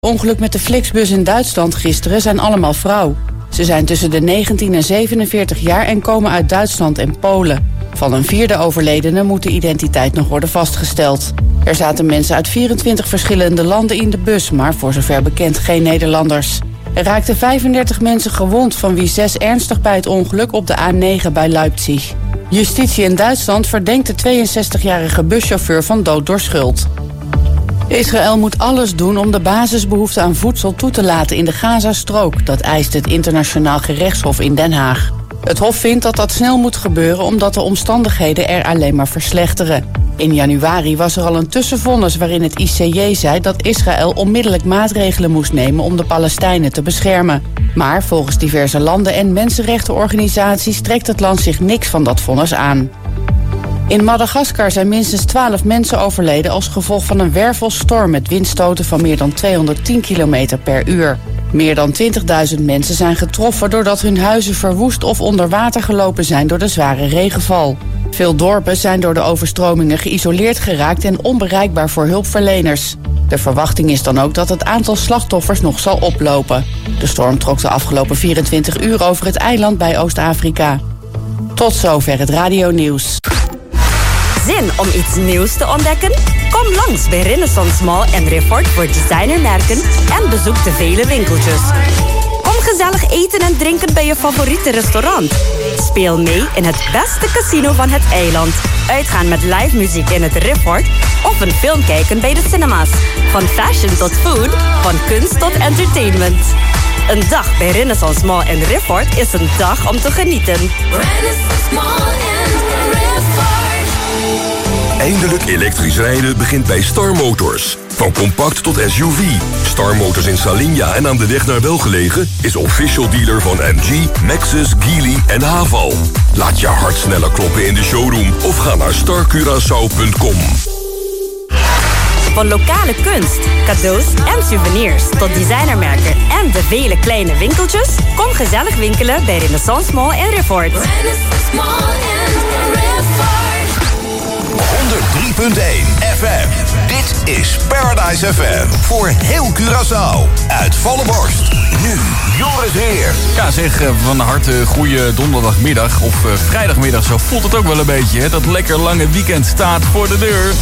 Ongeluk met de Flixbus in Duitsland gisteren zijn allemaal vrouw. Ze zijn tussen de 19 en 47 jaar en komen uit Duitsland en Polen. Van een vierde overledene moet de identiteit nog worden vastgesteld. Er zaten mensen uit 24 verschillende landen in de bus, maar voor zover bekend geen Nederlanders. Er raakten 35 mensen gewond, van wie 6 ernstig bij het ongeluk op de A9 bij Leipzig. Justitie in Duitsland verdenkt de 62-jarige buschauffeur van dood door schuld. Israël moet alles doen om de basisbehoefte aan voedsel toe te laten in de Gazastrook. Dat eist het Internationaal Gerechtshof in Den Haag. Het hof vindt dat dat snel moet gebeuren omdat de omstandigheden er alleen maar verslechteren. In januari was er al een tussenvonnis waarin het ICJ zei dat Israël onmiddellijk maatregelen moest nemen om de Palestijnen te beschermen. Maar volgens diverse landen en mensenrechtenorganisaties trekt het land zich niks van dat vonnis aan. In Madagaskar zijn minstens 12 mensen overleden als gevolg van een wervelstorm met windstoten van meer dan 210 km per uur. Meer dan 20.000 mensen zijn getroffen doordat hun huizen verwoest of onder water gelopen zijn door de zware regenval. Veel dorpen zijn door de overstromingen geïsoleerd geraakt en onbereikbaar voor hulpverleners. De verwachting is dan ook dat het aantal slachtoffers nog zal oplopen. De storm trok de afgelopen 24 uur over het eiland bij Oost-Afrika. Tot zover het radionieuws. Zin om iets nieuws te ontdekken? Kom langs bij Renaissance Mall en Rifford voor designermerken en bezoek de vele winkeltjes. Kom gezellig eten en drinken bij je favoriete restaurant. Speel mee in het beste casino van het eiland. Uitgaan met live muziek in het Rifford of een film kijken bij de cinema's. Van fashion tot food, van kunst tot entertainment. Een dag bij Renaissance Mall en Rifford is een dag om te genieten. Renaissance Mall en Rifford. Eindelijk elektrisch rijden begint bij Star Motors. Van compact tot SUV. Star Motors in Salinja en aan de weg naar Welgelegen is official dealer van MG, Maxus, Geely en Haval. Laat je hart sneller kloppen in de showroom of ga naar starcuraçao.com. Van lokale kunst, cadeaus en souvenirs tot designermerken en de vele kleine winkeltjes, kom gezellig winkelen bij Renaissance Mall en Rifford. Renaissance Mall en Rifford. 103.1 FM. Dit is Paradise FM. Voor heel Curaçao. Uit volle borst. Nu Joris Heer. Ja zeg, van harte goede donderdagmiddag of vrijdagmiddag. Zo voelt het ook wel een beetje. Hè? Dat lekker lange weekend staat voor de deur.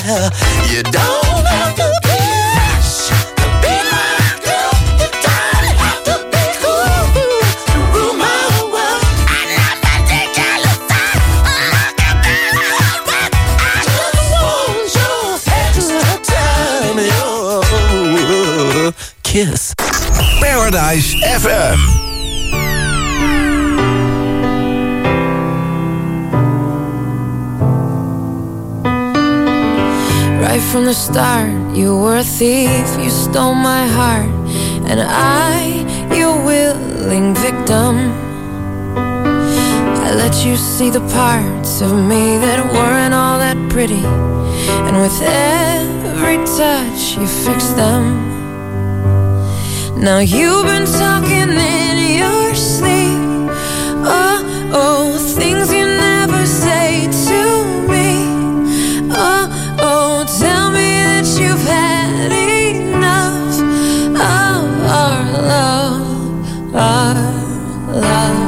You don't have to be rich to be my girl. You don't have to be cool to rule my world. I'm not particular fan. I just want your extra time, your kiss. Paradise FM. Right from the start, you were a thief, you stole my heart, and I, your willing victim. I let you see the parts of me that weren't all that pretty, and with every touch you fixed them. Now you've been talking in your sleep, oh, things you never say to me. Oh, tell me that you've had enough of our love, our love.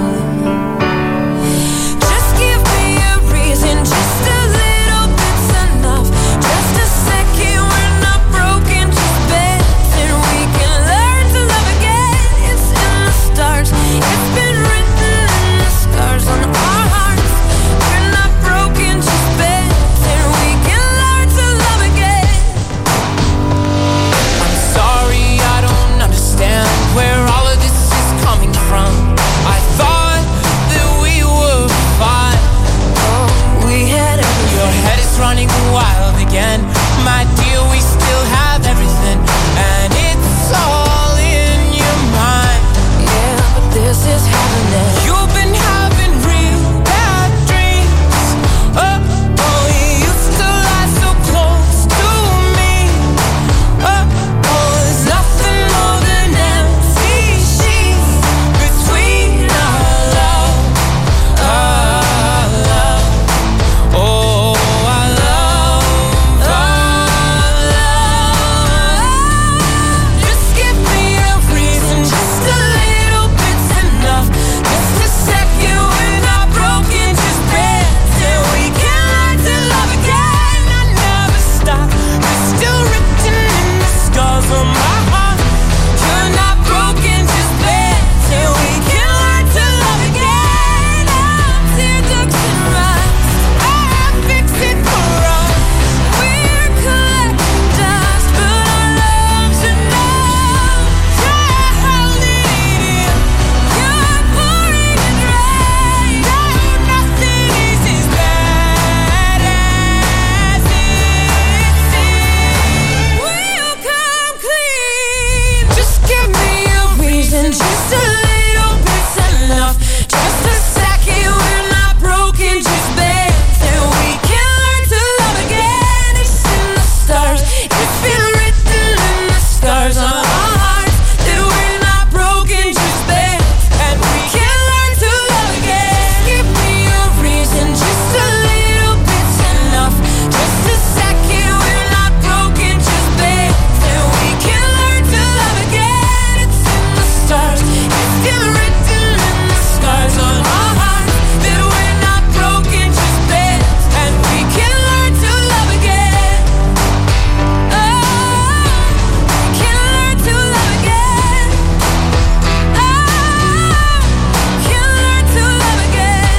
Just give me a reason, just a little bit's enough. Just a second, we're not broken, just bends, and we can learn to love again. It's in the stars, it's been written in the scars on our hearts. We're not broken, just bends, and we can learn to love again. I'm sorry, I don't understand where all of this is coming from. I thought that we were fine. Oh, we had everything. Your head is running wild again. My dear, we still have everything, and it's all in your mind. Yeah, but this is happening. You've been having real bad dreams. Oh, you used to lie so close to me. There's nothing more than empty sheets between our love, our love. Oh, our love, our love. Just give me a reason, just a little bit's enough. Just a second, we're not broken, just bends, and we can learn to love again. I never stop, it's still written in the scars on my heart. You're not broken, just bends, and we can learn to love again. I'm tear ducts and rust, I fix it for us. We're collecting dust, but our love's enough. Drown it in, you're pouring it rain. No, nothing is as bad as it seems. We'll come clean. Just give me a reason, just a little bit's enough. Just a second, we're not broken, just bends, and we can learn to love again. It's in the stars, it's been written in the scars on our hearts that we're not broken, just bends, and we can learn to love again. Give me a reason, just a little bit's enough. Just a second, we're not broken, just bends, and we can learn to love again. It's in the stars, it's been written in the scars on our hearts that we're not broken, just bends, and we can learn to love again. Oh, we can learn to love again. Oh, we can learn to love again.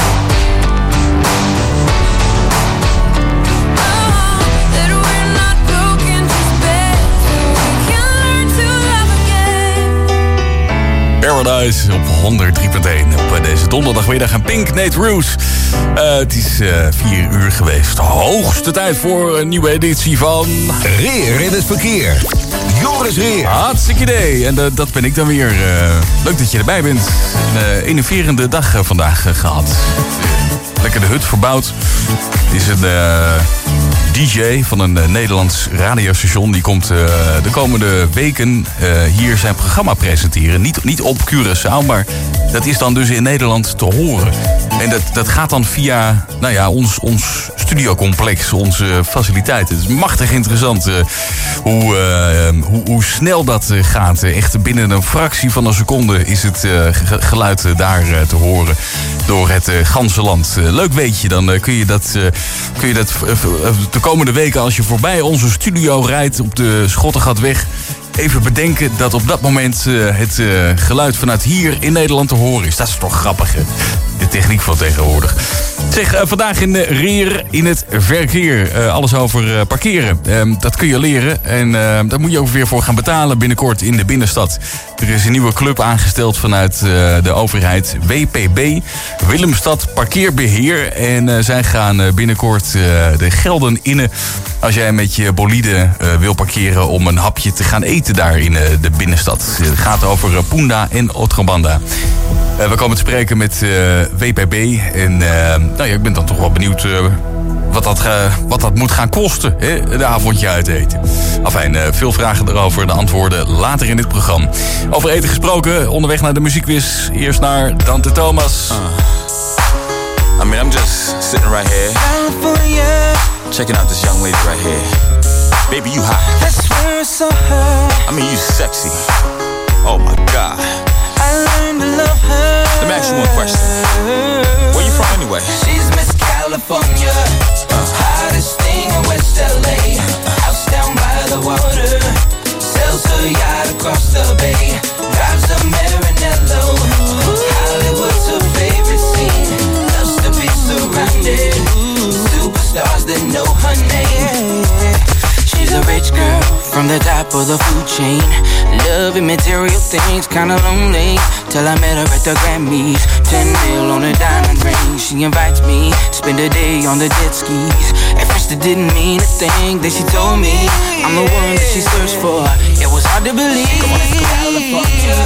Oh, that we're not broken, just bends, and we can learn to love again. Paradise op 103.1 op deze donderdagmiddag. En Pink, Nate Roos. Het is 4 uur geweest. Hoogste tijd voor een nieuwe editie van... Reer in het verkeer. Joris Reer. Hartstikke idee. En dat ben ik dan weer. Leuk dat je erbij bent. Een enerverende dag vandaag gehad. Lekker de hut verbouwd. Het is een DJ van een Nederlands radiostation. Die komt de komende weken hier zijn programma presenteren. Niet op Curaçao, maar dat is dan dus in Nederland te horen. En dat gaat dan via ons studiocomplex, onze faciliteiten. Het is machtig interessant hoe snel dat gaat. Echt binnen een fractie van een seconde is het geluid daar te horen door het ganse land. Leuk weet je, dan kun je dat de komende weken als je voorbij onze studio rijdt op de Schottengatweg even bedenken dat op dat moment het geluid vanuit hier in Nederland te horen is. Dat is toch grappig, hè? De techniek van tegenwoordig. Zeg, vandaag in Reer in het verkeer. Alles over parkeren. Dat kun je leren. En daar moet je ook weer voor gaan betalen binnenkort in de binnenstad. Er is een nieuwe club aangesteld vanuit de overheid. WPB, Willemstad Parkeerbeheer. En zij gaan binnenkort de gelden innen als jij met je bolide wil parkeren om een hapje te gaan eten daar in de binnenstad. Het gaat over Punda en Otrobanda. We komen te spreken met WPB. En ik ben dan toch wel benieuwd wat dat moet gaan kosten. Hè? De avondje uit eten. Afijn, veel vragen erover. De antwoorden later in dit programma. Over eten gesproken, onderweg naar de muziekquiz. Eerst naar Dante Thomas. I'm just sitting right here. Checking out this young lady right here. Baby, you hot. That's where it's so hurt. You sexy. Oh my God. I learned to love her. Let me ask you one question. Where you from anyway? She's Miss California, hottest thing in West LA. House down by the water, sells her yacht across the bay. Drives a Maranello. Hollywood's her favorite scene. Loves to be surrounded. Superstars that know her name. She's a rich girl from the top of the food chain. Loving material things, kinda lonely. Till I met her at the Grammys. 10 mil on a diamond ring. She invites me to spend a day on the jet skis. At first it didn't mean a thing. Then she told me I'm the one that she searched for. It was hard to believe. California,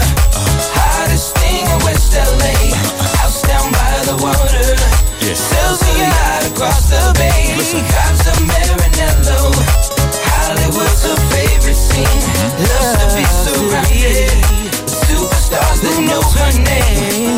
hottest thing in West LA. House down by the water. Sells a yacht across the bay. Drives a Maranello. Hollywood's her favorite scene. Loves to be surrounded. Superstars that know her name.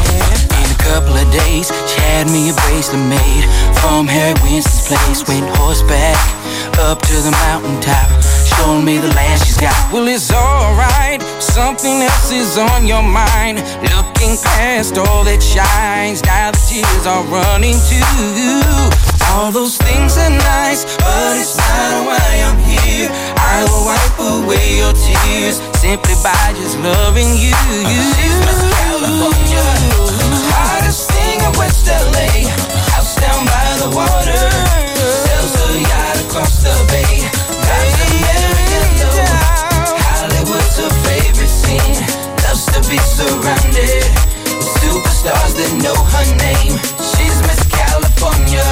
In a couple of days, she had me a bracelet made from Harry Winston's place. Went horseback up to the mountaintop, showing me the land she's got. Well, it's alright, something else is on your mind. Looking past all that shines, now the tears are running too. All those things are nice, but it's not why I'm here. I will wipe away your tears simply by just loving you. She's Miss California, hottest thing in West LA. House down by the water, sells her yacht across the bay. Drives a Maranello. Hollywood's her favorite scene. Loves to be surrounded with superstars that know her name. She's Miss California,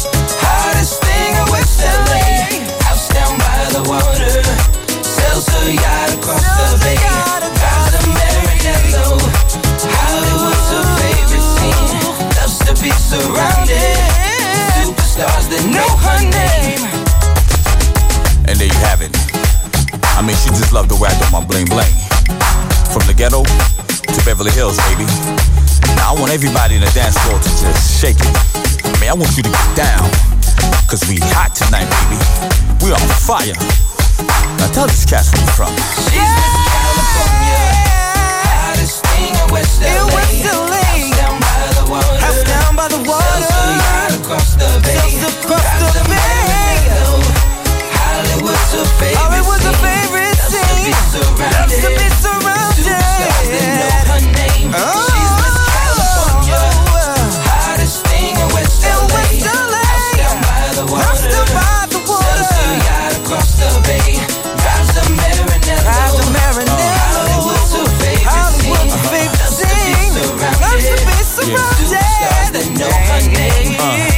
hottest thing in West LA. House down by the water, sells her yacht across the bay. Drives a Maranello. Hollywood's her favorite scene. Loves to be surrounded with superstars that know her name. And there you have it. She just loved the way I do my bling bling. From the ghetto to Beverly Hills, baby. Now I want everybody in the dance floor to just shake it. I want you to get down, cause we hot tonight, baby. We on fire. Now tell these cats where you from. She's Miss California, hottest thing in West LA. House down by the water. House down by the water. Sells her yacht across the bay. Drives a Maranello. Hollywood's her favorite scene. Loves to be surrounded. Superstars that know her name. She's Miss California, hottest thing in West LA. House down by the water. Sells her yacht across the bay. Drives a Maranello. Hollywood's her favorite scene. Loves to be surrounded. Superstars that know her name.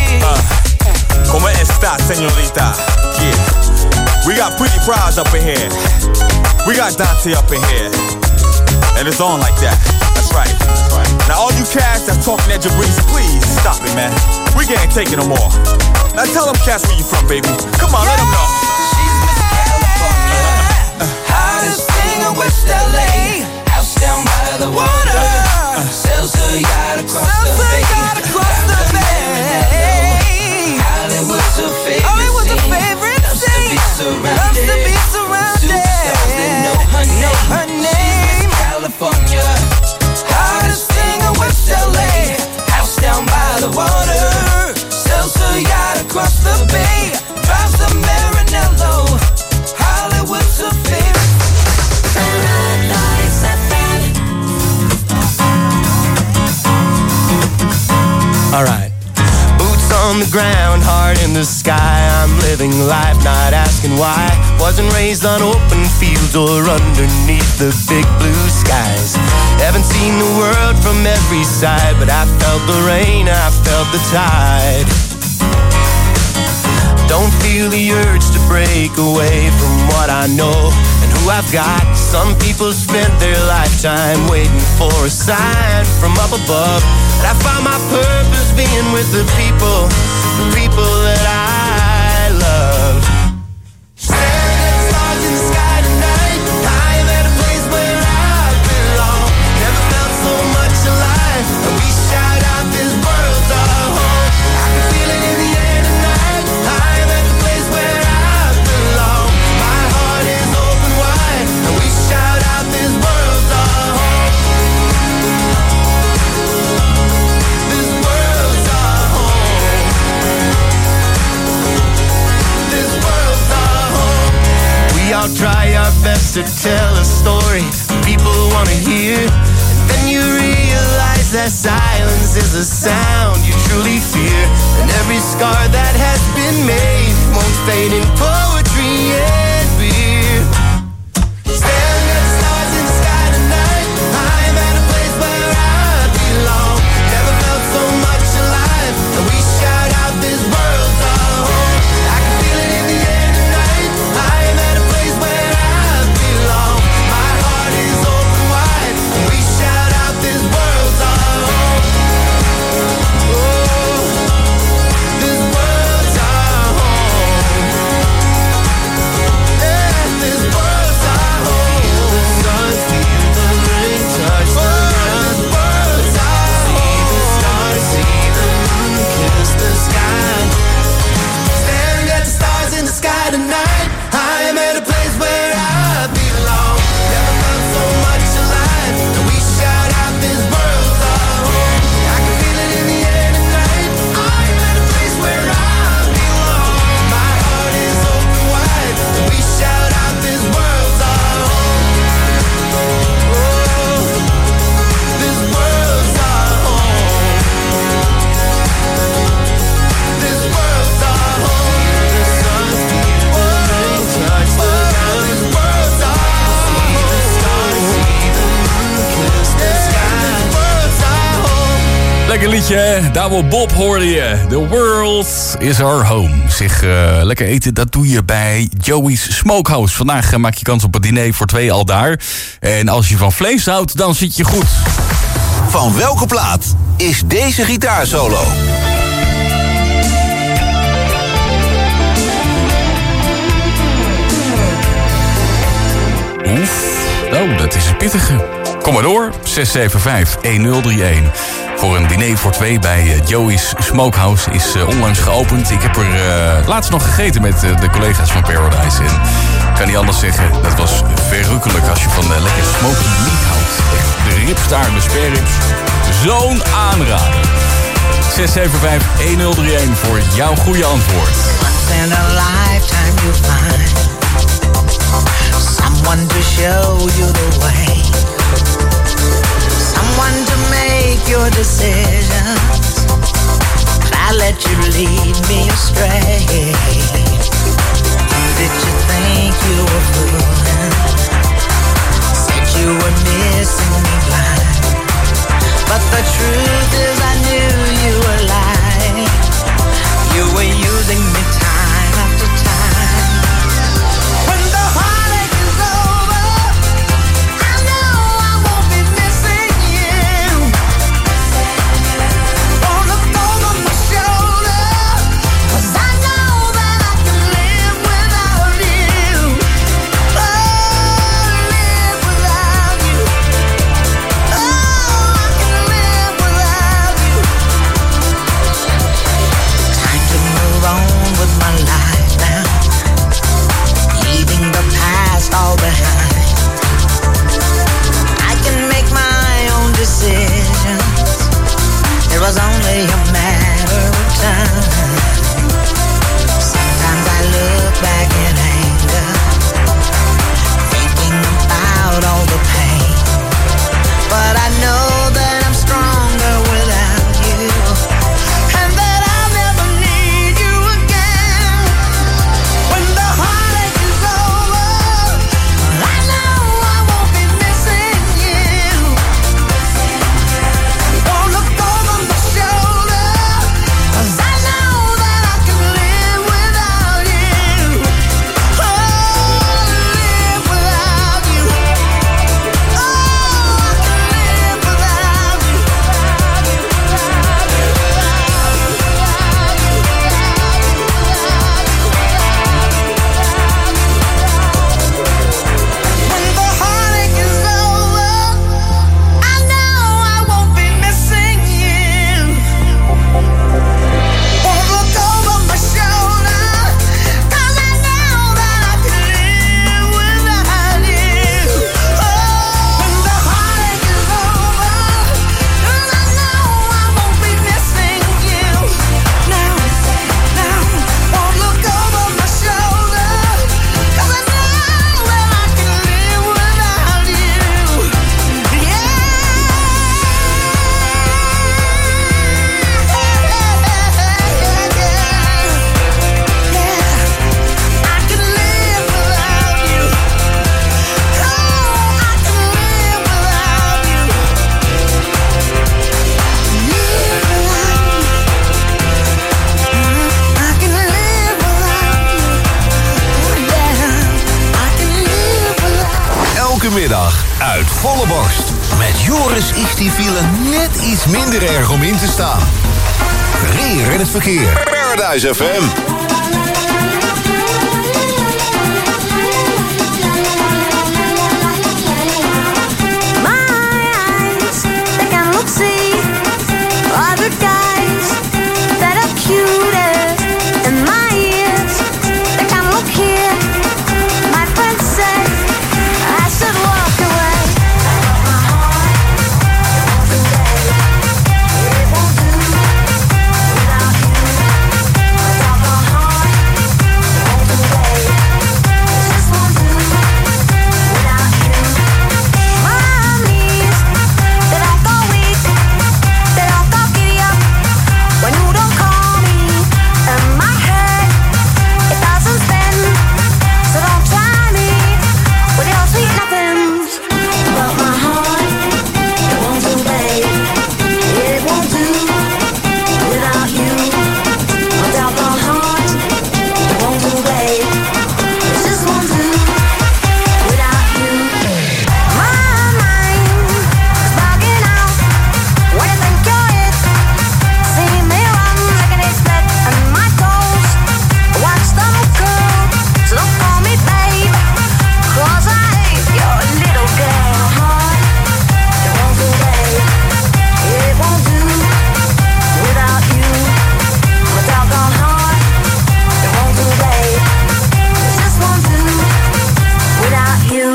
Como esta, señorita? Yeah. We got Pretty Prize up in here. We got Dante up in here. And it's on like that. That's right. Now all you cats that's talking at Jabrizi, please stop it, man. We can't take it no more. Now tell them cats where you from, baby. Come on, let them know. She's Miss California, hottest thing in West LA. House down by the water, sells her yacht across the bay. ground, heart in the sky. I'm living life, not asking why. Wasn't raised on open fields or underneath the big blue skies. Haven't seen the world from every side, but I felt the rain, I felt the tide. Don't feel the urge to break away from what I know and who I've got. Some people spent their lifetime waiting for a sign from up above. But I found my purpose being with the people that I love. Staring at the stars in the sky tonight, I am at a place where I belong. Never felt so much alive, and we shout out this world's our home. I can feel it in the air tonight. I am at the place where I belong. My heart is open wide, and we shout out this world's our home. This world's our home. This world's our home. We all try our best to tell a story people want to hear, and then you realize that silence is a sound you truly fear. And every scar that has been made won't fade in poetry and beer. Staring at the stars in the sky tonight, I'm at a place where I belong. Never felt so much alive, and we shout out this world's our home. I can feel it in the air tonight. I'm at a place where I belong. My heart is open wide, and we shout out this world's our home. Oh, this world's our home. Yeah, this world's our home. Feel the sun, feel the rain, touch the ground. This world's our home. See the stars, see the moon, kiss the sky. Staring at the stars in the sky tonight, I am at a place where I belong. Never felt so much alive, and we shout out this world's our home. I can feel it in the air tonight. I am at a place where I belong. My heart is open wide, and we shout out this world's our home. Oh, this world's our home. This world's our home. The sun, feel the rain, touch the ground. This world's our home. See the stars, see the moon, kiss the sky. This world's our home. Lekker liedje, hè? Double Bob hoorde je. The world is our home. Zeg, lekker eten, dat doe je bij Joey's Smokehouse. Vandaag maak je kans op een diner voor 2 al daar. En als je van vlees houdt, dan zit je goed. Van welke plaat is deze gitaarsolo? Oef, oh, dat is een pittige. Kom maar door, 675-1031. Voor een diner voor 2 bij Joey's Smokehouse is onlangs geopend. Ik heb er laatst nog gegeten met de collega's van Paradise. En ik kan niet anders zeggen, dat was verrukkelijk als je van lekker smoky meat houdt. Echt de ribstaart, de spareribs. Zo'n aanrader. 675-1031 voor jouw goede antwoord. Once in a lifetime you find someone to show you the way, someone to make your decisions, and I let you lead me astray. Who did you think you were fooling? Said you were missing me blind, but the truth is I knew you were lying. You were using me time after time. Elke middag uit volle borst. Met Joris is die file net iets minder erg om in te staan. Verkeer in het verkeer. Paradise FM. See other guys that are cutest in my ears. They can look here. My friend said I should walk away. My heart it won't do without you. Without my heart, it won't do, babe. It just won't do without you. My knees, they don't go weak. They don't go giddy up when you don't call me. And my head, it doesn't spin. So don't try me with your sweet nothings. But my heart, it won't do, babe. It won't do without you. Without my heart, it won't do, babe. It just won't do without you. My mind is bugging out. What do you think you're it? See me run like an expert and my toes. Watch them curl, so don't call me babe. 'Cause I hate your little girl heart. It won't do, babe. It won't do without you. Without the heart, it won't do, babe. It just won't do without you.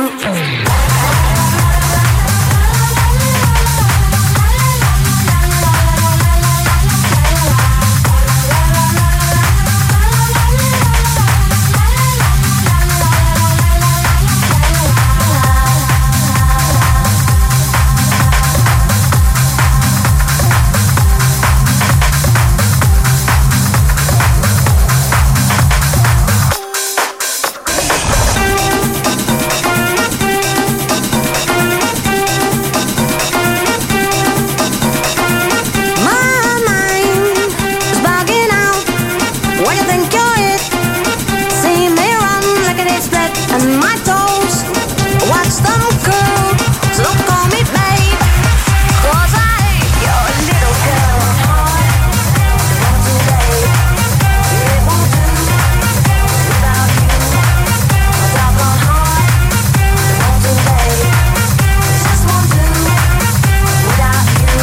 My mind is bugging out. What do you think you're it? See me run like an split and my toes. Watch them curl, so don't call me babe. 'Cause I hate your little girl heart. It won't do, babe. It won't do without you. Without my heart, it won't do, babe. It just won't do without you.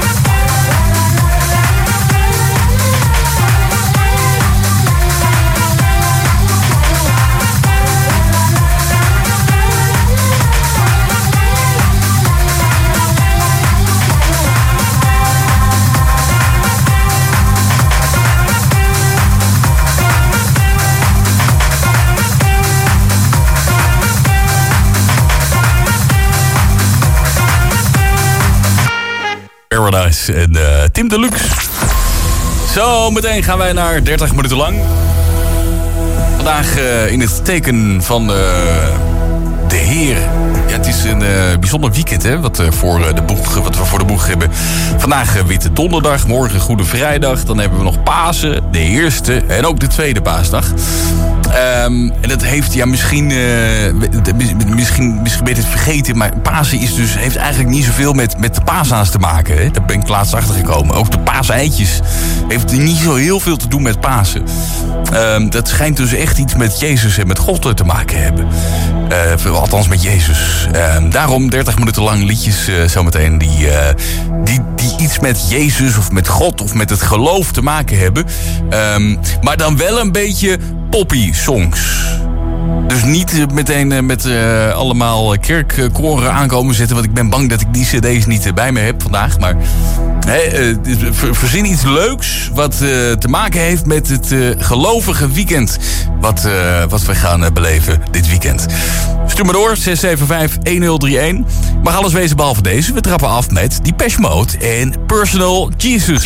Paradise en Tim Deluxe. Zo, meteen gaan wij naar 30 minuten lang. Vandaag in het teken van de Heer. Ja, het is een bijzonder weekend, hè, wat we voor de boeg hebben. Vandaag Witte Donderdag, morgen Goede Vrijdag. Dan hebben we nog Pasen, de eerste en ook de tweede paasdag. En dat heeft, ja, misschien ben je het vergeten, maar Pasen heeft eigenlijk niet zoveel met de paasaans te maken. Hè? Daar ben ik laatst achter gekomen. Ook de paaseitjes heeft niet zo heel veel te doen met Pasen. Dat schijnt dus echt iets met Jezus en met God te maken hebben. Althans met Jezus. Daarom 30 minuten lang liedjes zometeen die iets met Jezus of met God of met het geloof te maken hebben. Maar dan wel een beetje poppy songs. Dus niet meteen met allemaal kerkkoren aankomen zetten, want ik ben bang dat ik die cd's niet bij me heb vandaag. Maar verzin iets leuks wat te maken heeft met het gelovige weekend wat we gaan beleven dit weekend. Stuur maar door, 675-1031. Mag alles wezen behalve deze. We trappen af met Depeche Mode en Personal Jesus.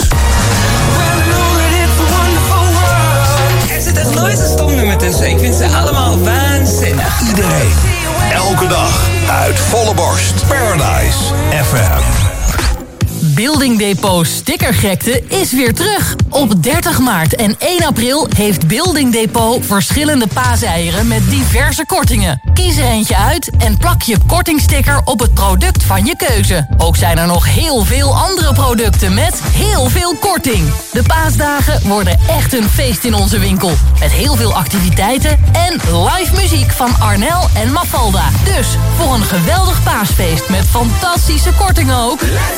Er zit echt nooit een stomnummer tussen. Ik vind ze allemaal waanzinnig. Iedereen, elke dag, uit volle borst. Paradise FM. Building Depot stickergekte is weer terug. Op 30 maart en 1 april heeft Building Depot verschillende paaseieren met diverse kortingen. Kies er eentje uit en plak je kortingsticker op het product van je keuze. Ook zijn er nog heel veel andere producten met heel veel korting. De paasdagen worden echt een feest in onze winkel. Met heel veel activiteiten en live muziek van Arnel en Mafalda. Dus voor een geweldig paasfeest met fantastische kortingen ook.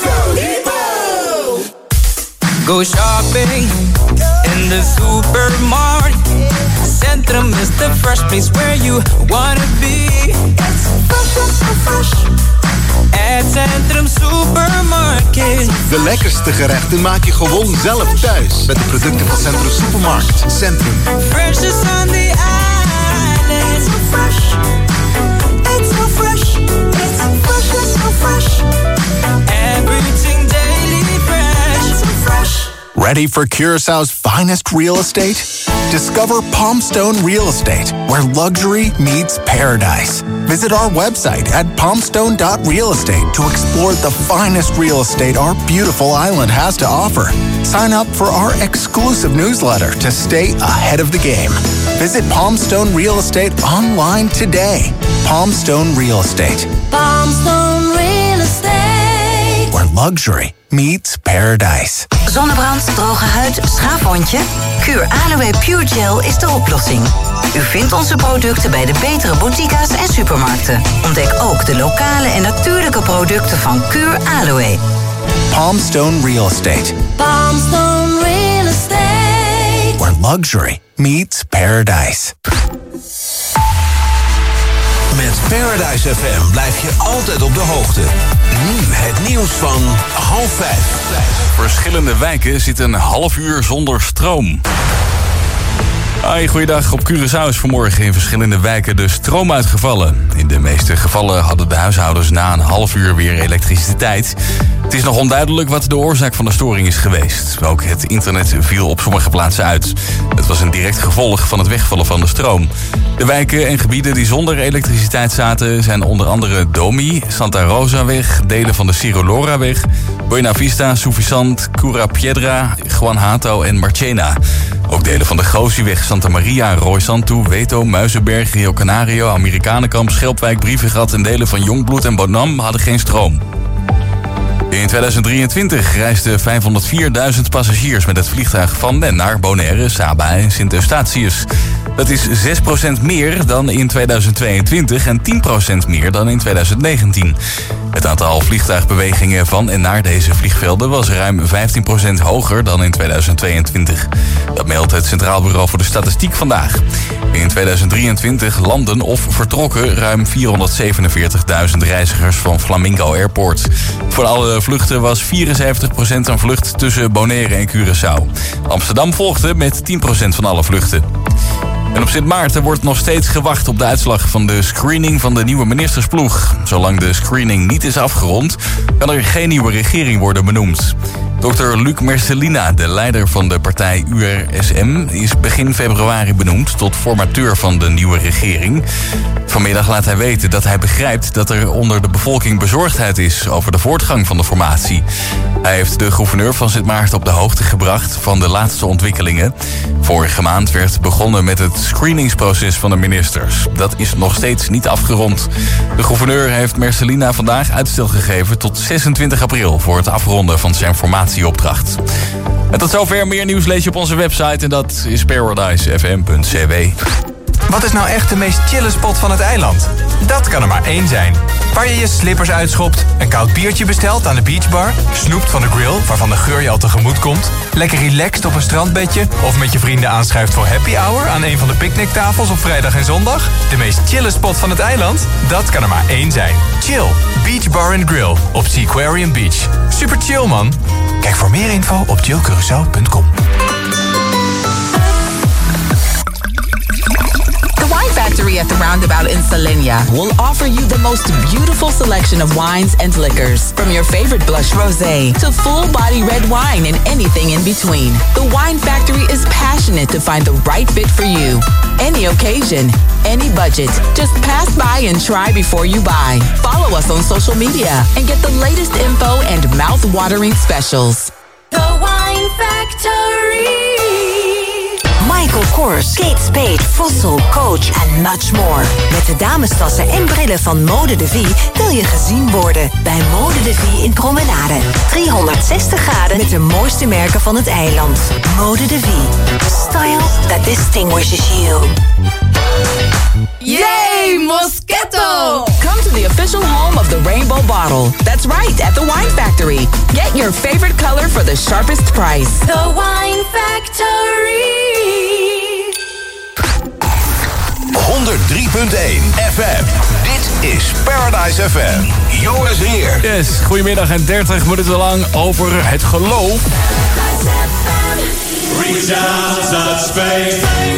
Go shopping in the supermarket. Centrum is the fresh place where you wanna be. It's fresh. At Centrum Supermarket. De lekkerste gerechten maak je gewoon zelf thuis. Met de producten van Centrum Supermarkt. Centrum. Fresh is on the island. It's so fresh. It's so fresh. It's so fresh. It's so fresh. Everything daily fresh. It's so fresh. Ready for Curaçao's finest real estate? Discover Palmstone Real Estate, where luxury meets paradise. Visit our website at palmstone.realestate to explore the finest real estate our beautiful island has to offer. Sign up for our exclusive newsletter to stay ahead of the game. Visit Palmstone Real Estate online today. Palmstone Real Estate. Palmstone Real Estate. Where luxury meets paradise. Zonnebrand, droge huid, schaafwondje? Kuur Aloe Pure Gel is de oplossing. U vindt onze producten bij de betere boutiques en supermarkten. Ontdek ook de lokale en natuurlijke producten van Kuur Aloe. Palmstone Real Estate. Palmstone Real Estate. Where luxury meets paradise. Met Paradise FM blijf je altijd op de hoogte. Nu het nieuws van 4:30. Verschillende wijken zitten een half uur zonder stroom. Hoi, goeiedag. Op Curaçao is vanmorgen in verschillende wijken de stroom uitgevallen. In de meeste gevallen hadden de huishoudens na een half uur weer elektriciteit. Het is nog onduidelijk wat de oorzaak van de storing is geweest. Ook het internet viel op sommige plaatsen uit. Het was een direct gevolg van het wegvallen van de stroom. De wijken en gebieden die zonder elektriciteit zaten zijn onder andere Domi, Santa Rosaweg, delen van de Ciroloraweg, Buena Vista, Suffisant, Cura Piedra, Juan Hato en Marchena. Ook delen van de Gozieweg, Santa Maria, Roy Santu, Weto, Muizenberg, Rio Canario, Amerikanenkamp, Schelpwijk, Brievengat en delen van Jongbloed en Bonam hadden geen stroom. In 2023 reisden 504.000 passagiers met het vliegtuig van en naar Bonaire, Saba en Sint-Eustatius. Dat is 6% meer dan in 2022 en 10% meer dan in 2019. Het aantal vliegtuigbewegingen van en naar deze vliegvelden was ruim 15% hoger dan in 2022. Dat meldt het Centraal Bureau voor de Statistiek vandaag. In 2023 landden of vertrokken ruim 447.000 reizigers van Flamingo Airport. Voor alle vluchten was 74% een vlucht tussen Bonaire en Curaçao. Amsterdam volgde met 10% van alle vluchten. En op Sint Maarten wordt nog steeds gewacht op de uitslag van de screening van de nieuwe ministersploeg. Zolang de screening niet is afgerond, kan er geen nieuwe regering worden benoemd. Dr. Luc Merselina, de leider van de partij URSM, is begin februari benoemd tot formateur van de nieuwe regering. Vanmiddag laat hij weten dat hij begrijpt dat er onder de bevolking bezorgdheid is over de voortgang van de formatie. Hij heeft de gouverneur van Sint Maarten op de hoogte gebracht van de laatste ontwikkelingen. Vorige maand werd begonnen met het screeningsproces van de ministers. Dat is nog steeds niet afgerond. De gouverneur heeft Merselina vandaag uitstel gegeven tot 26 april voor het afronden van zijn formatieopdracht. En tot zover. Meer nieuws lees je op onze website en dat is paradisefm.cw. Wat is nou echt de meest chille spot van het eiland? Dat kan er maar één zijn. Waar je je slippers uitschopt, een koud biertje bestelt aan de beachbar, snoept van de grill waarvan de geur je al tegemoet komt, lekker relaxed op een strandbedje of met je vrienden aanschuift voor happy hour aan een van de picknicktafels op vrijdag en zondag? De meest chille spot van het eiland? Dat kan er maar één zijn. Chill, Beach Bar & Grill op Seaquarium Beach. Super chill, man. Kijk voor meer info op chillcuracao.com. The Wine Factory Factory at the Roundabout in Salenia will offer you the most beautiful selection of wines and liquors, from your favorite blush rosé to full-body red wine and anything in between. The Wine Factory is passionate to find the right fit for you. Any occasion, any budget. Just pass by and try before you buy. Follow us on social media and get the latest info and mouth-watering specials. The Wine Factory. Michael Kors, Kate Spade, Fossil, Coach en much more. Met de damestassen en brillen van Mode de Vie wil je gezien worden bij Mode de Vie in Promenade. 360 graden met de mooiste merken van het eiland. Mode de Vie. Style that distinguishes you. Yay, Moscato! Come to the official home of the Rainbow Bottle. That's right, at the Wine Factory. Get your favorite color for the sharpest price. The Wine Factory. 103.1 FM. Dit is Paradise FM. Joris Heer. Yes, goedemiddag en 30 minuten lang over het geloof. Reach out, touch faith.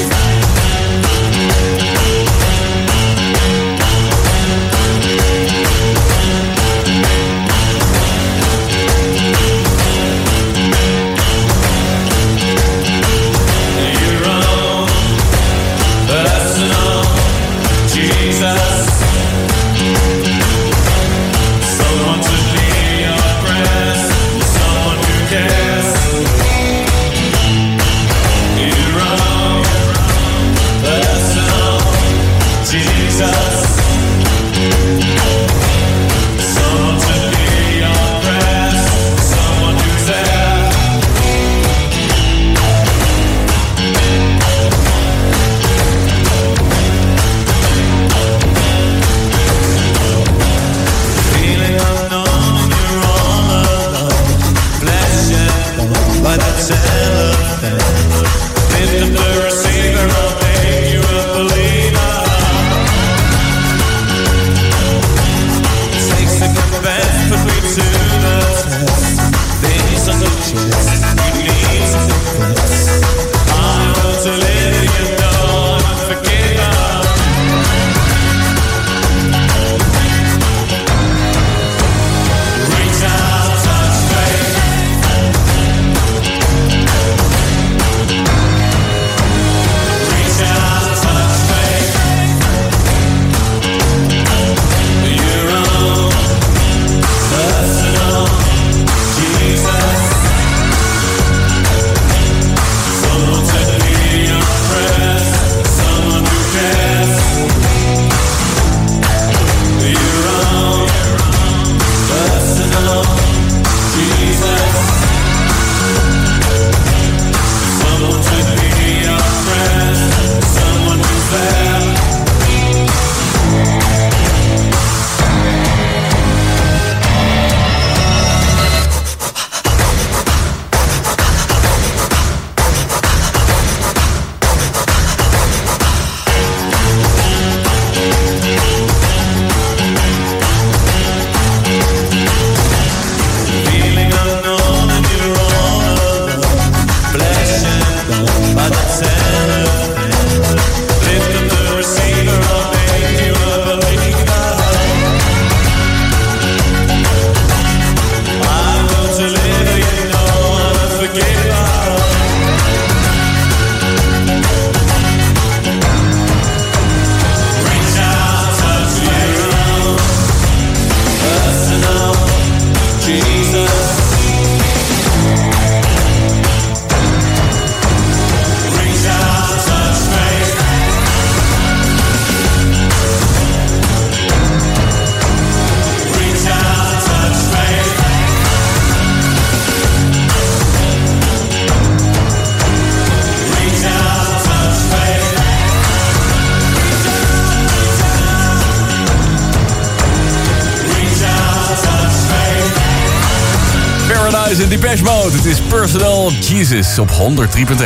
In Depeche Mode. Het is Personal Jesus op 103.1. Reach out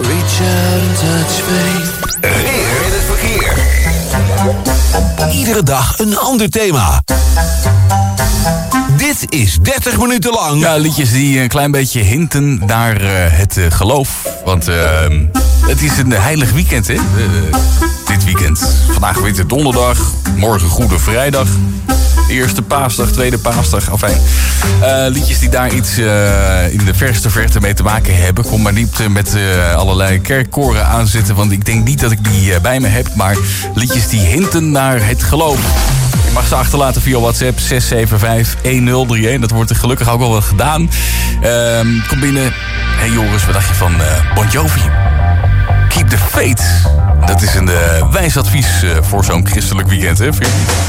and touch faith. Weer in het verkeer. Iedere dag een ander thema. Dit is 30 minuten lang. Ja, liedjes die een klein beetje hinten naar het geloof. Want het is een heilig weekend, hè? Dit weekend. Vandaag Vandaag Witte Donderdag, morgen Goede Vrijdag. Eerste paasdag, tweede paasdag, afijn. Liedjes die daar iets in de verste verte mee te maken hebben. Kom maar niet met allerlei kerkkoren aanzetten, want ik denk niet dat ik die bij me heb. Maar liedjes die hinten naar het geloof. Je mag ze achterlaten via WhatsApp 675-1031. Dat wordt er gelukkig ook al wel gedaan. Kom binnen. Hey Joris, wat dacht je van Bon Jovi? Keep the faith. Dat is een wijs advies voor zo'n christelijk weekend, hè? Vind je niet?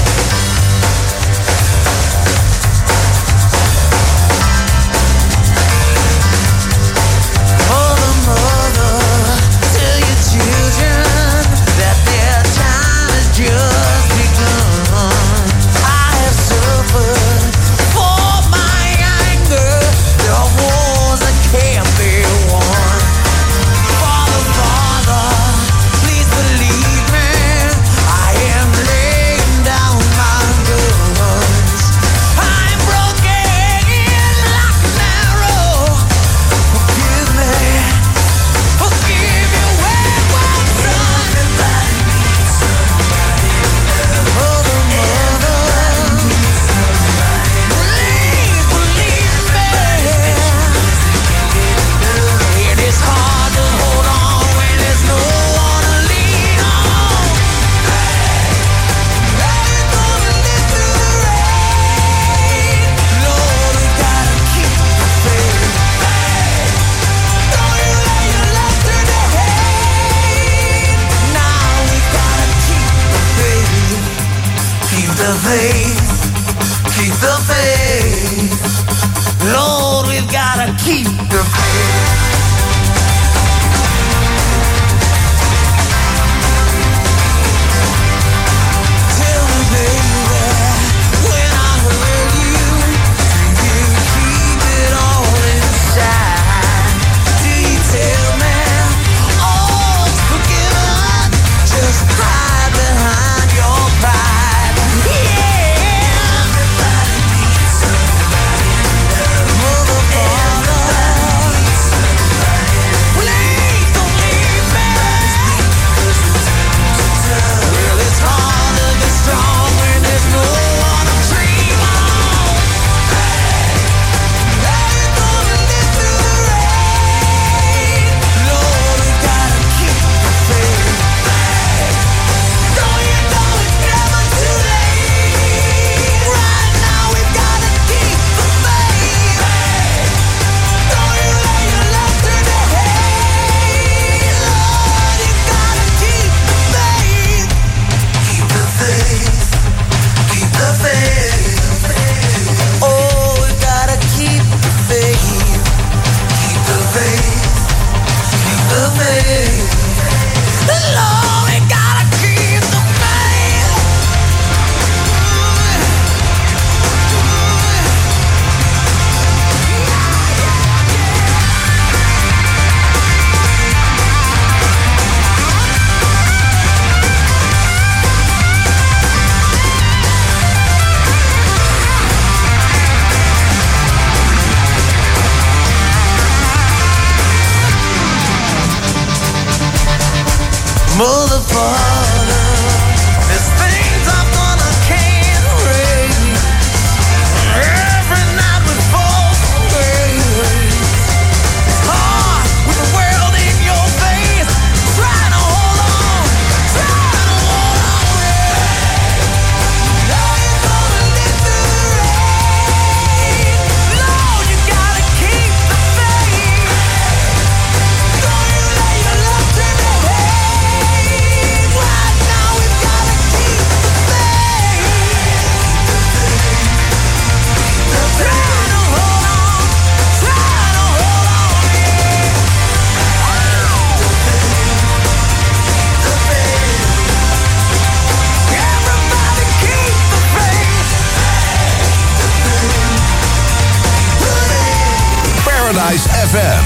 Paradise FM.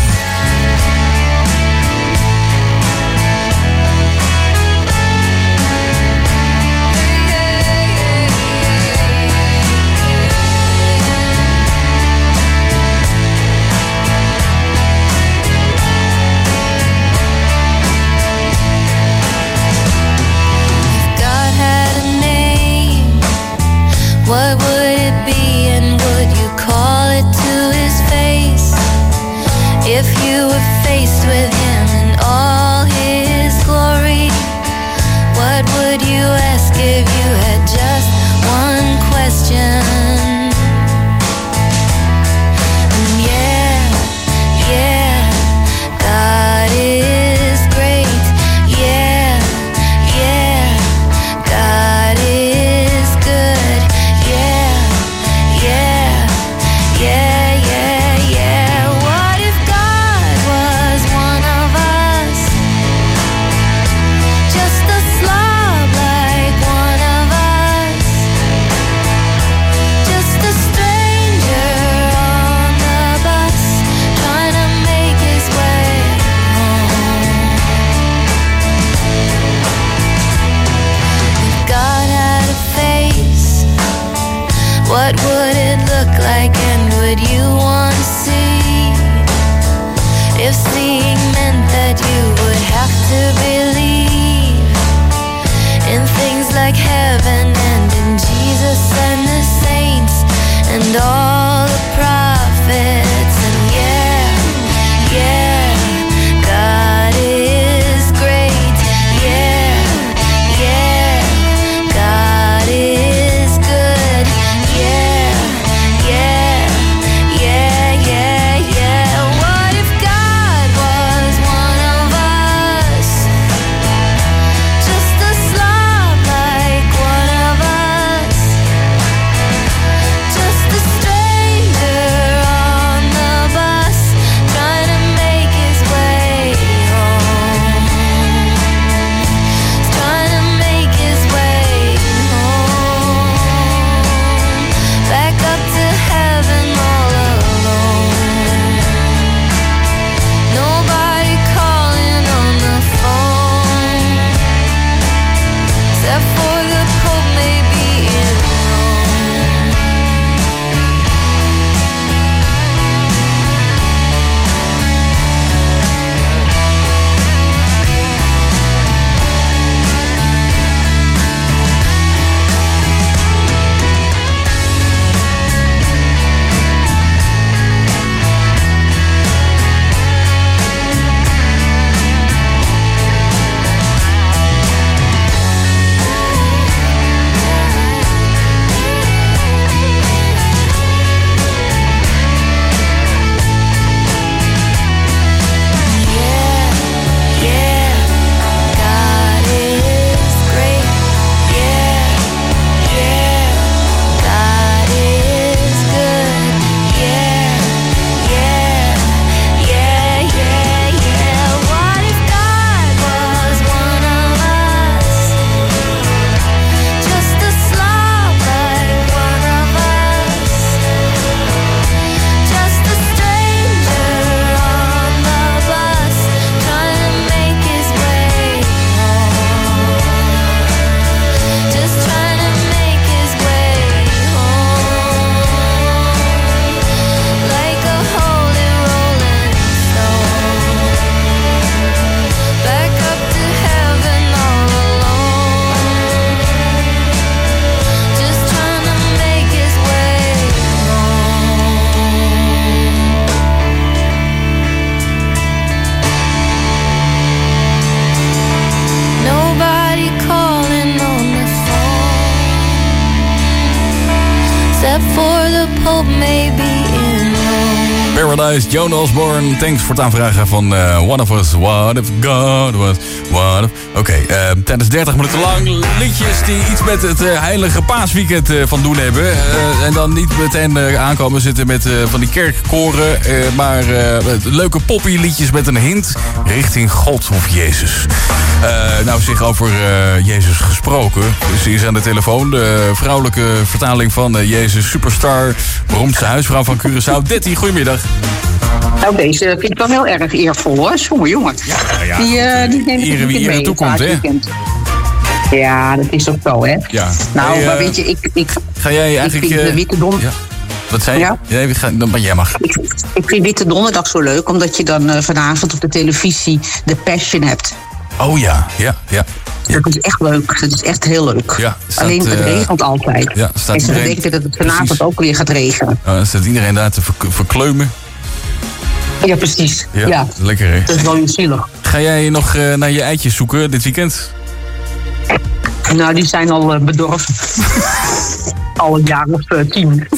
would you ask if you had just one question? And yeah, God is great. Yeah, God is good. Yeah. What if God was one of us? Just a slob like one of us. Just a stranger on the bus, trying to make his way home. If God had a face, what would it look like, and would you want to see? If seeing meant that you would have to believe in things like heaven and in Jesus and the saints and all the prophets. And yeah, God is great. Yeah, God is good. Yeah. What if God was one of us? Just a slob like one of us. Just a stranger on the bus, trying to make his way home. Trying to make his way home. Back up to heaven all alone. Nobody calling on the phone, except for the Pope maybe in Rome. God is great. Yeah, God is good. Yeah. What if God was one of us? Just a slob like one of us. Just a stranger on the bus, trying to make his way home. Just trying to make his way home. Like a holy rolling stone. Back up to heaven all alone. Just trying to make his way home. Nobody calling on the phone, except for the Pope maybe in Rome. Paradise, Joan Osborne. Thanks voor het aanvragen van One of Us. What if God was one of... Oké, tijdens 30 minuten lang liedjes die iets met het heilige paasweekend van doen hebben. En dan niet meteen aankomen zitten met van die kerkkoren. Maar leuke poppy-liedjes met een hint richting God of Jezus. Nou, zich over Jezus gesproken. Ze is aan de telefoon. De vrouwelijke vertaling van Jezus Superstar. Beroemdste huisvrouw van Curaçao. Detti, goedemiddag. Nou, deze vind ik wel heel erg eervol, hoor. Jongen. Ja, die neemt ere wie ere toekomt, hè? Ja, dat is ook zo, hè? Ja. Nou, maar weet je, ik ga jij eigenlijk... Ik vind Witte Donderdag... Ja. Wat zei je? Ja? Maar jij mag. Ik vind Witte Donderdag zo leuk, omdat je dan vanavond op de televisie The Passion hebt. Oh ja. Dat is echt leuk. Dat is echt heel leuk. Ja, alleen het regent altijd. Ja, en ze denken dat het vanavond ook weer gaat regenen. Dan staat iedereen daar te verkleumen. Ja, precies. Ja. Lekker, hè? Dat is wel heel zielig. Ga jij nog naar je eitjes zoeken dit weekend? Nou, die zijn al bedorven. Al een jaar of 10.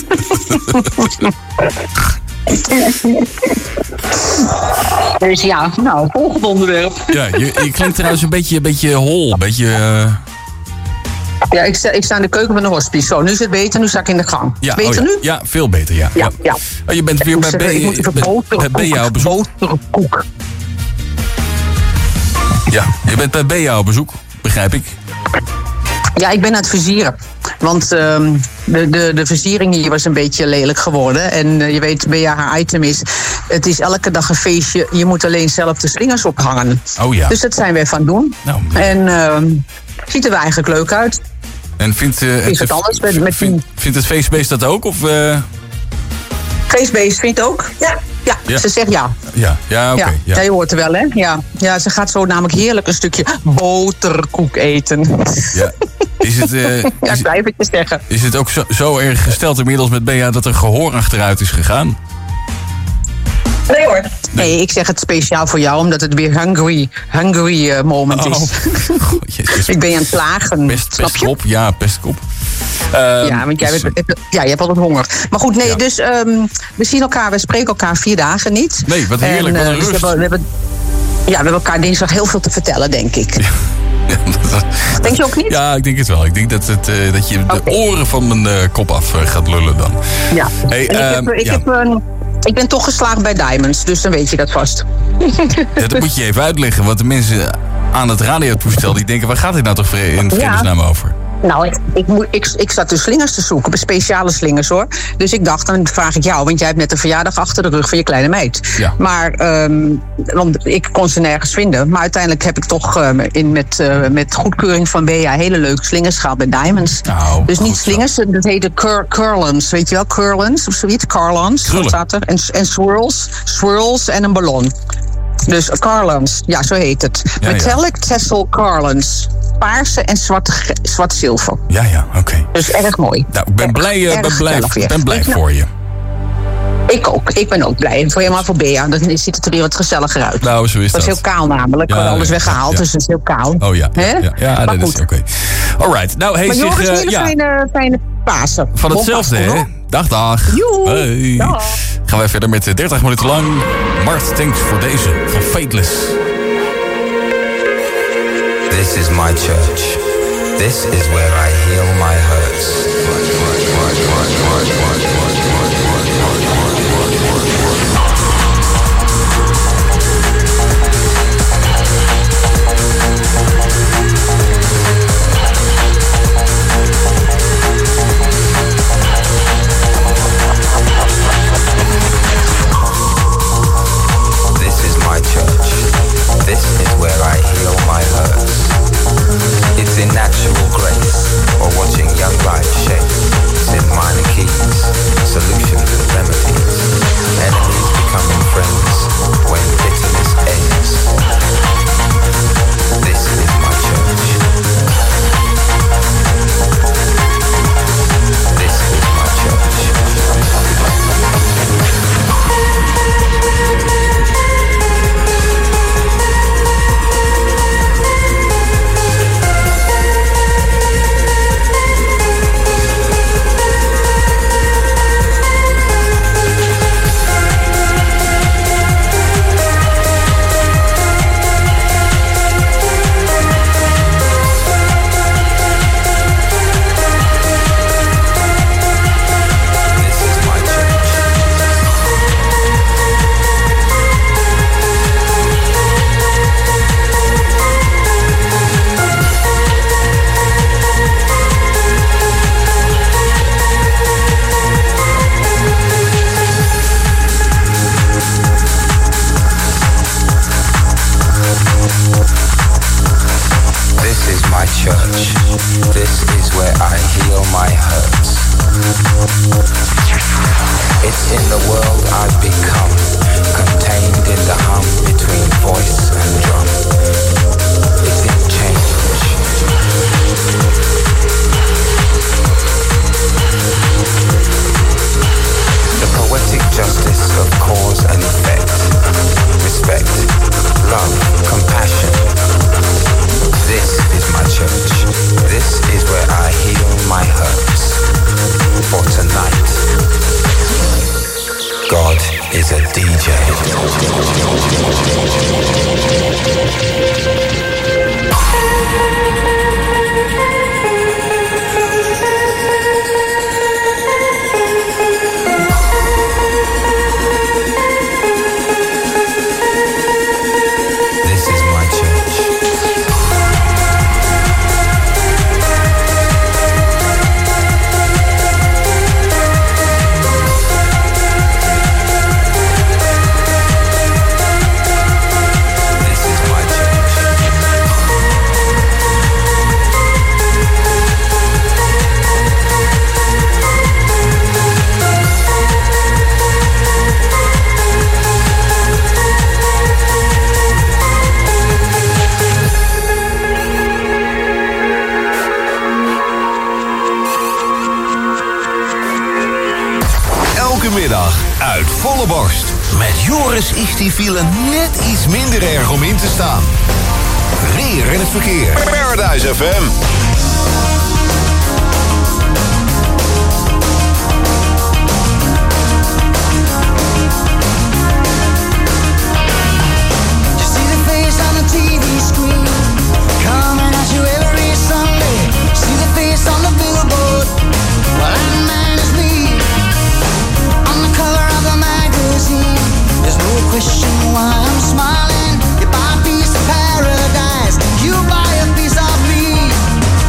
Dus ja, nou, volgende onderwerp. Ja, je klinkt trouwens een beetje hol. Een beetje... Ja, ik sta in de keuken van de hospice. Zo, nu is het beter, nu sta ik in de gang. Ja, beter nu? Ja, veel beter, ja. Ja. Oh, je bent weer bij Bea op bezoek. Boterkoek. Ja, je bent bij Bea op bezoek, begrijp ik. Ja, ik ben aan het versieren. Want de versiering hier was een beetje lelijk geworden. En je weet, Bea, haar item is... Het is elke dag een feestje. Je moet alleen zelf de slingers ophangen. Oh ja. Dus dat zijn wij van doen. Nou, en ziet er eigenlijk leuk uit. En vindt het feestbeest dat ook? Of, Feestbeest vindt ook? Ja, ze zegt ja. Ja, oké. Ja, je hoort er wel, hè? Ja, ze gaat zo namelijk heerlijk een stukje boterkoek eten. Ja. Is het, ja, ik blijf het je zeggen. Is het ook zo erg gesteld inmiddels met Bea dat er gehoor achteruit is gegaan? Nee hoor. Nee, ik zeg het speciaal voor jou, omdat het weer hungry moment is. Ik ben je aan het plagen. Pestkop, ja, pestkop. Ja, want je hebt altijd honger. Maar goed, nee, dus we zien elkaar, we spreken elkaar 4 dagen niet. Nee, wat heerlijk, wat een rust. Dus we hebben elkaar dinsdag heel veel te vertellen, denk ik. Ja. Denk je ook niet? Ja, ik denk het wel. Ik denk dat je de oren van mijn kop af gaat lullen dan. Ja, hey, ik ben toch geslaagd bij Diamonds, dus dan weet je dat vast. Ja, dat moet je even uitleggen, want de mensen aan het radiotoestel die denken, waar gaat dit nou toch in vredesnaam over? Nou, ik zat dus slingers te zoeken, speciale slingers hoor. Dus ik dacht, dan vraag ik jou, want jij hebt net een verjaardag achter de rug van je kleine meid. Ja. Maar, want ik kon ze nergens vinden. Maar uiteindelijk heb ik toch met goedkeuring van Bea hele leuke slingers gehaald bij Diamonds. Nou, dus niet slingers, dat heette curlans, weet je wel, curlans of zoiets, carlans, zo staat er. En swirls en een ballon. Dus Carlans, ja, zo heet het. Ja, Metallic Tassel Carlans. Paarse en zwart zilver. Ja, oké. Dus erg mooi. Nou, ik ben blij voor je. Ik ook. Ik ben ook blij. En voor helemaal voor Bea. Dan ziet het er weer wat gezelliger uit. Nou, zo is dat. Het was heel kaal namelijk. Ja, alles weggehaald, dus het is heel kaal. Oh ja. Ja, dat is oké. Alright. Nou, maar Joris, hele fijne Pasen. Van hetzelfde, hè? Dag. Hey. Dag. Gaan wij verder met 30 minuten lang. Mart, thanks voor deze van Fateless. This is my church. This is where I heal my hurts. This is where I heal my hurts. It's in natural grace, or watching young life shape. It's in minor keys, solutions and remedies. Enemies becoming friends when bitterness ends. This is my church. This is my church. This is where I heal my hurts. It's in the world I've become, contained in the hum between voice and drum. It's in change. The poetic justice of cause and effect. Respect, love, compassion. This is my church. This Middag uit volle borst. Met Joris is die file net iets minder erg om in te staan. Verkeer en het verkeer. Paradise FM. You see the face on the TV screen, coming at you every Sunday. See the face on the billboard. Well, that man is me. Cover of the magazine. There's no question why I'm smiling. You buy a piece of paradise, you buy a piece of me.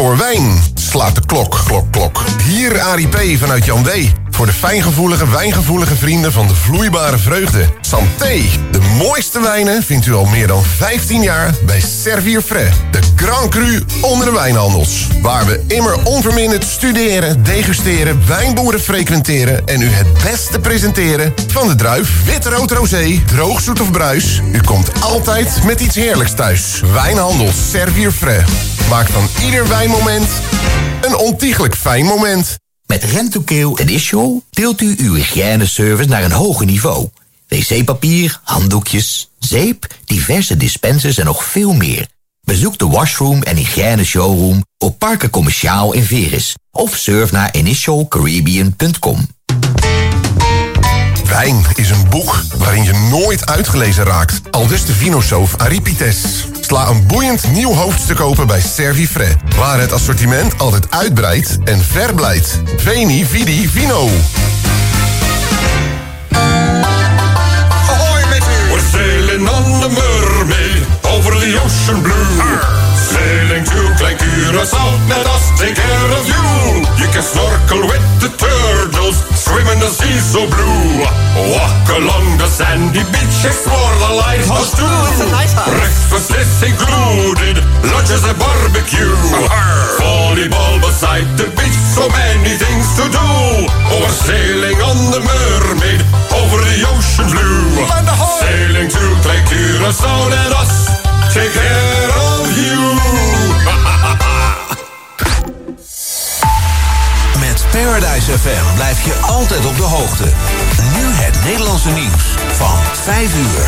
voor wijn slaat de klok, klok, klok. Hier Arie P. vanuit Jan D. Voor de fijngevoelige, wijngevoelige vrienden van de vloeibare vreugde. Santé, de mooiste wijnen vindt u al meer dan 15 jaar bij Servier Frais. De Grand Cru onder de wijnhandels. Waar we immer onverminderd studeren, degusteren, wijnboeren frequenteren en u het beste presenteren van de druif, wit, rood, rosé, droog, zoet of bruis. U komt altijd met iets heerlijks thuis. Wijnhandels Servier Frais. Maak van ieder wijnmoment een ontiegelijk fijn moment. Met Rentokil en Issuel tilt u uw hygiëneservice naar een hoger niveau. Wc-papier, handdoekjes, zeep, diverse dispensers en nog veel meer. Bezoek de washroom en hygiëne showroom op Parken Commerciaal in Veris. Of surf naar initialcaribbean.com. Wijn is een boek waarin je nooit uitgelezen raakt. Aldus de Vinosoof Aripites. Sla een boeiend nieuw hoofdstuk open bij Servi Frais. Waar het assortiment altijd uitbreidt en verblijdt. Veni, vidi, vino. Ahoy, matey! We're sailing on the mermaid over the ocean blue. Sailing to Klein Curaçao, let us take care of you. You can snorkel with the turtles, swim in the sea so blue. Walk along the sandy beach, explore the lighthouse too. Breakfast is included, lunch is a barbecue. Volleyball beside the beach, so many things to do. We're sailing on the mermaid over the ocean blue. Sailing to Klein Curaçao, let us take care of you. Met Paradise FM blijf je altijd op de hoogte. Nu het Nederlandse nieuws van 5 uur.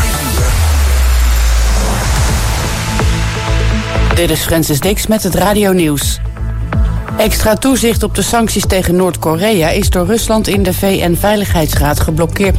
Dit is Francis Dix met het radionieuws. Extra toezicht op de sancties tegen Noord-Korea is door Rusland in de VN-veiligheidsraad geblokkeerd.